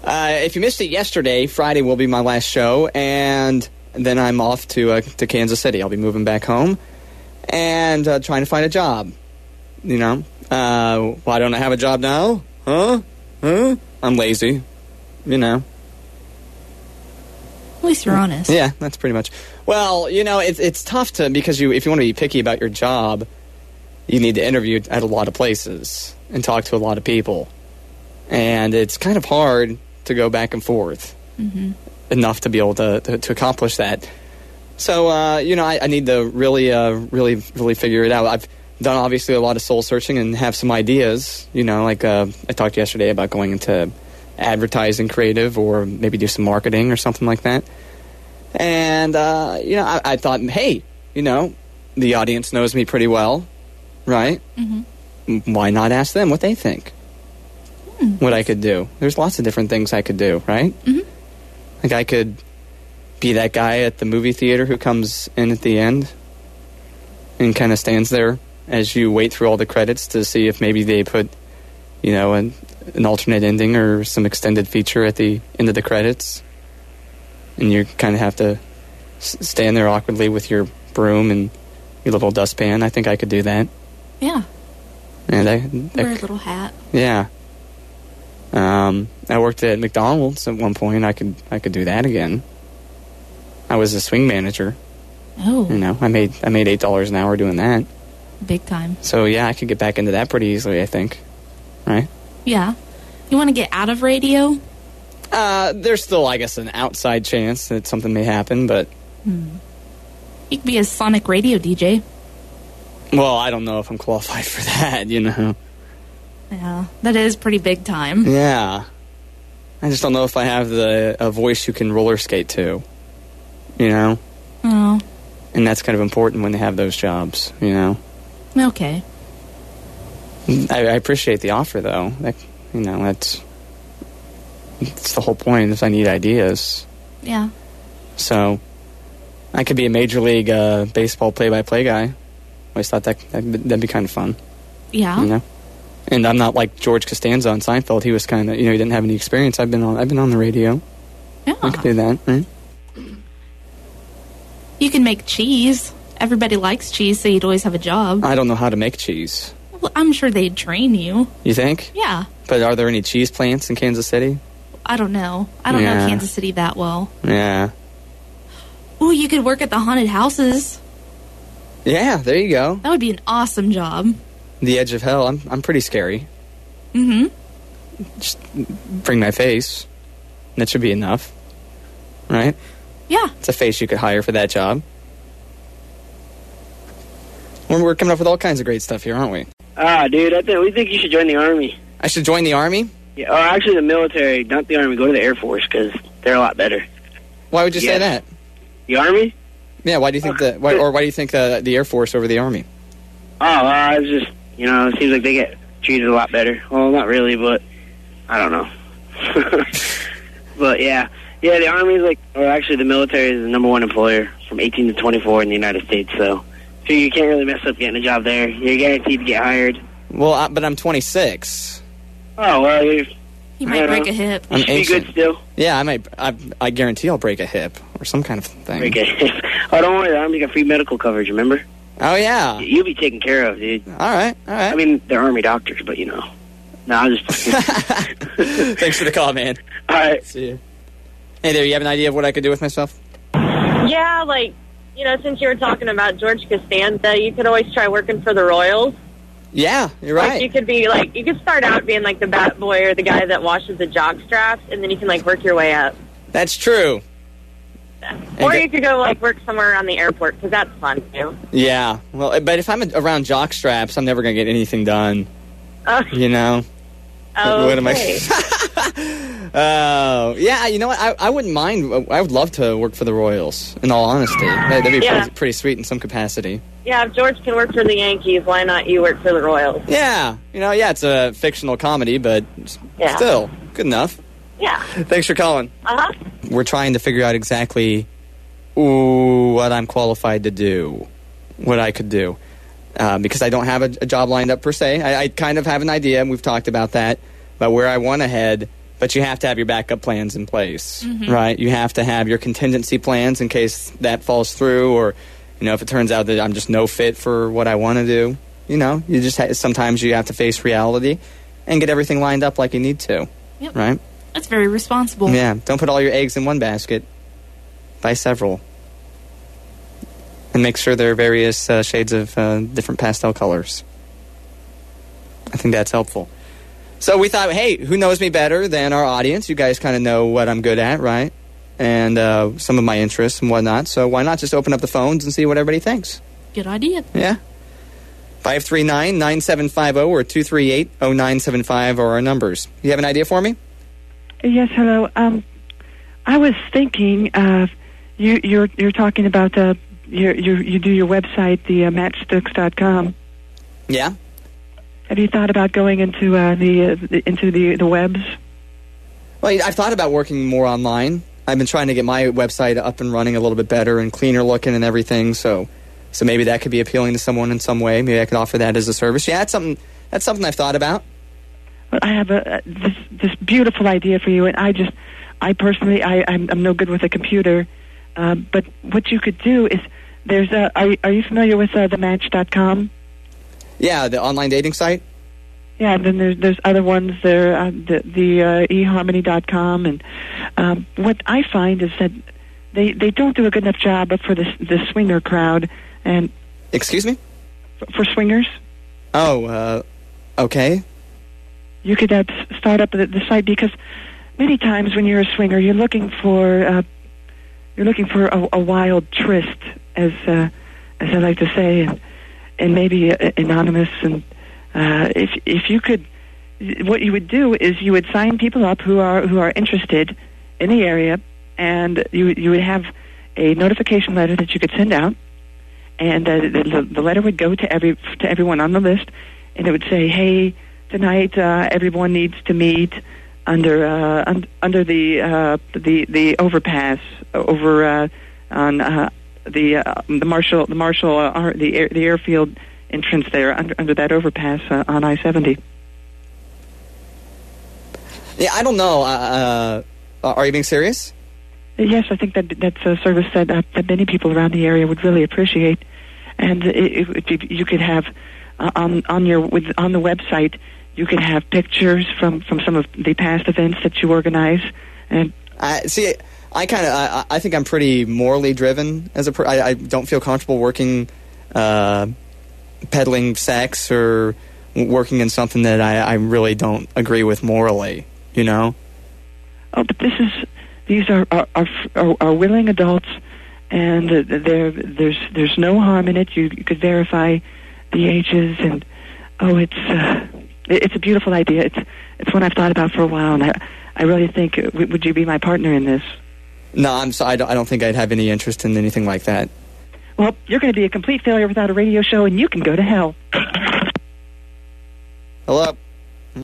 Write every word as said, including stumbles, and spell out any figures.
Uh, if you missed it yesterday, Friday will be my last show, and then I'm off to uh, to Kansas City. I'll be moving back home and uh, trying to find a job. You know, uh, why don't I have a job now? Huh? Huh? I'm lazy. You know. At least you're honest. Yeah, that's pretty much. Well, you know, it's it's tough to because you if you want to be picky about your job, you need to interview at a lot of places and talk to a lot of people, and it's kind of hard to go back and forth mm-hmm. enough to be able to, to, to accomplish that. So, uh, you know, I, I need to really, uh, really, really figure it out. I've done, obviously, a lot of soul searching and have some ideas. You know, like uh, I talked yesterday about going into advertising creative or maybe do some marketing or something like that. And, uh, you know, I, I thought, hey, you know, the audience knows me pretty well, right? Mm-hmm. Why not ask them what they think? What I could do. There's lots of different things I could do, right? Mm-hmm. Like I could be that guy at the movie theater who comes in at the end and kind of stands there as you wait through all the credits to see if maybe they put, you know, an, an alternate ending or some extended feature at the end of the credits. And you kind of have to s- stand there awkwardly with your broom and your little dustpan. I think I could do that. Yeah. And I, I, Wear a little hat. Yeah. Um, I worked at McDonald's at one point. I could I could do that again. I was a swing manager. Oh. You know, I made I made eight dollars an hour doing that. Big time. So yeah, I could get back into that pretty easily, I think. Right? Yeah. You want to get out of radio? Uh, there's still, I guess, an outside chance that something may happen, but Hmm. You could be a sonic radio D J. well, I don't know if I'm qualified for that. You know. Yeah, that is pretty big time. Yeah. I just don't know if I have the a voice you can roller skate to. You know? Oh. And that's kind of important when they have those jobs, you know? Okay. I, I appreciate the offer, though. That, you know, that's... That's the whole point, is I need ideas. Yeah. So, I could be a Major League uh, Baseball play-by-play guy. Always thought that, that'd, that'd be kind of fun. Yeah. You know? And I'm not like George Costanza on Seinfeld. He was kind of, you know, he didn't have any experience. I've been on, I've been on the radio. Yeah. I could do that, right? You can make cheese. Everybody likes cheese, so you'd always have a job. I don't know how to make cheese. Well, I'm sure they'd train you. You think? Yeah. But are there any cheese plants in Kansas City? I don't know. I don't Yeah. know Kansas City that well. Yeah. Ooh, you could work at the haunted houses. Yeah, there you go. That would be an awesome job. The edge of hell. I'm I'm pretty scary. Mm-hmm. Just bring my face. That should be enough. Right? Yeah. It's a face you could hire for that job. We're, we're coming up with all kinds of great stuff here, aren't we? Ah, dude, I think we think you should join the Army. I should join the Army? Yeah, or actually the military, not the Army. Go to the Air Force, because they're a lot better. Why would you Yes. say that? The Army? Yeah, why do you think Uh, that, why, or why do you think uh, the Air Force over the Army? Oh, uh, it's just, you know, it seems like they get treated a lot better. Well, not really, but I don't know. But, yeah. Yeah, the Army's like, or actually the military is the number one employer from eighteen to twenty-four in the United States, so, so you can't really mess up getting a job there. You're guaranteed to get hired. Well, I, but I'm twenty-six. Oh, well, you're... You might break a hip. You should be good still. Yeah, I might. I, I guarantee I'll break a hip or some kind of thing. Break a hip. Oh, don't worry, the Army got free medical coverage, remember? Oh, yeah. You'll be taken care of, dude. All right, all right. I mean, they're Army doctors, but, you know. No, I'm just... Thanks for the call, man. All right. See you. Hey there, you have an idea of what I could do with myself? Yeah, like, you know, since you were talking about George Costanza, you could always try working for the Royals. Yeah, you're right. Like, you could be, like, you could start out being, like, the bat boy or the guy that washes the jock straps, and then you can, like, work your way up. That's true. Or you could go, like, work somewhere around the airport, because that's fun, too. Yeah, well, but if I'm around jock straps, I'm never going to get anything done. Oh. You know? Oh, What am I... okay. Oh, yeah, you know what? I, I wouldn't mind. I would love to work for the Royals, in all honesty. That, that'd be Yeah. pretty, pretty sweet in some capacity. Yeah, if George can work for the Yankees, why not you work for the Royals? Yeah, you know, yeah, it's a fictional comedy, but Yeah. still, good enough. Yeah. Thanks for calling. Uh-huh. We're trying to figure out exactly ooh, what I'm qualified to do, what I could do. Uh, because I don't have a, a job lined up per se. I, I kind of have an idea, and we've talked about that, about where I want to head. but you have to have your backup plans in place, Mm-hmm. right? You have to have your contingency plans in case that falls through, or, you know, if it turns out that I'm just no fit for what I want to do. You know, you just ha- sometimes you have to face reality and get everything lined up like you need to, Yep. right? That's very responsible. Yeah, don't put all your eggs in one basket. Buy several. And make sure there are various uh, shades of uh, different pastel colors. I think that's helpful. So we thought, hey, who knows me better than our audience? You guys kind of know what I'm good at, right? And uh, some of my interests and whatnot. So why not just open up the phones and see what everybody thinks? Good idea. Yeah. five three nine, nine seven five zero or two three eight, zero nine seven five are our numbers. You have an idea for me? Yes, hello. Um, I was thinking, uh, you, you're you're talking about uh, you you you do your website, the uh, matchsticks dot com. Yeah. Have you thought about going into uh, the, uh, the into the the webs? Well, I've thought about working more online. I've been trying to get my website up and running a little bit better and cleaner looking and everything. So, so maybe that could be appealing to someone in some way. Maybe I could offer that as a service. Yeah, that's something. That's something I've thought about. Well, I have a uh, this this beautiful idea for you, and I just I personally I I'm, I'm no good with a computer, uh, but what you could do is there's a are you- are you familiar with uh, the match dot com? Yeah, the online dating site. Yeah, and then there's there's other ones there, uh, the the uh, e harmony dot com, and um, what I find is that they they don't do a good enough job for the the swinger crowd and Excuse me? for swingers. Oh, uh, okay. You could uh, s- start up the, the site because many times when you're a swinger, you're looking for uh, you're looking for a, a wild tryst, as uh, as I like to say, and and maybe uh, anonymous. And uh, if if you could, what you would do is you would sign people up who are who are interested in the area, and you you would have a notification letter that you could send out, and uh, the, the letter would go to every to everyone on the list, and it would say, hey. Tonight, uh, everyone needs to meet under uh, un- under the uh, the the overpass over uh, on uh, the uh, the Marshall the Marshall uh, ar- the air, the airfield entrance there under under that overpass uh, on I seventy. Yeah, I don't know. Uh, uh, are you being serious? Yes, I think that that's a service that uh, that many people around the area would really appreciate, and if, if you could have uh, on on your with on the website. You could have pictures from, from some of the past events that you organize, and I see. I kind of. I, I think I'm pretty morally driven as a. Per- I, I don't feel comfortable working, uh, peddling sex or working in something that I, I really don't agree with morally. You know. Oh, but this is. These are are are, are, are willing adults, and uh, there there's there's no harm in it. You, you could verify the ages, and oh, it's. Uh, It's a beautiful idea. It's it's one I've thought about for a while, and I I really think uh, w- would you be my partner in this? No, I'm sorry. I don't, I don't think I'd have any interest in anything like that. Well, you're going to be a complete failure without a radio show, and you can go to hell. Hello.